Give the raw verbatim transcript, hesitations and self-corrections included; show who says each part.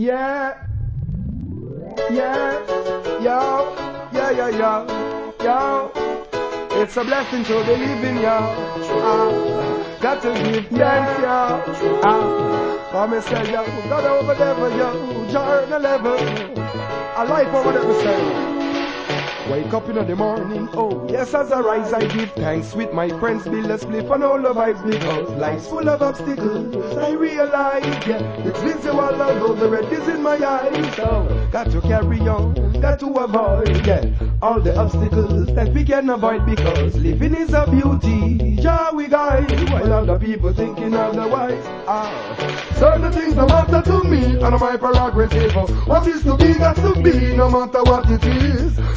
Speaker 1: Yeah, yeah, yo, yeah, yeah, yo, yo. It's a blessing to be living, yo. Ah, got to give thanks, yo. Ah, come and say, yo, God over there, yo, journal level. I like what whatever say. Wake up in the morning, oh yes, as I rise I give thanks with my friends, build a spliff and all the vibes because life's full of obstacles. I realize, yeah, it's visual although the red is in my eyes. So got to carry on, got to avoid, yeah, all the obstacles that we can avoid because living is a beauty. Yeah, we guide while other people thinking otherwise. Ah, certain things no matter to me and my prerogative. What is to be got to be no matter what it is.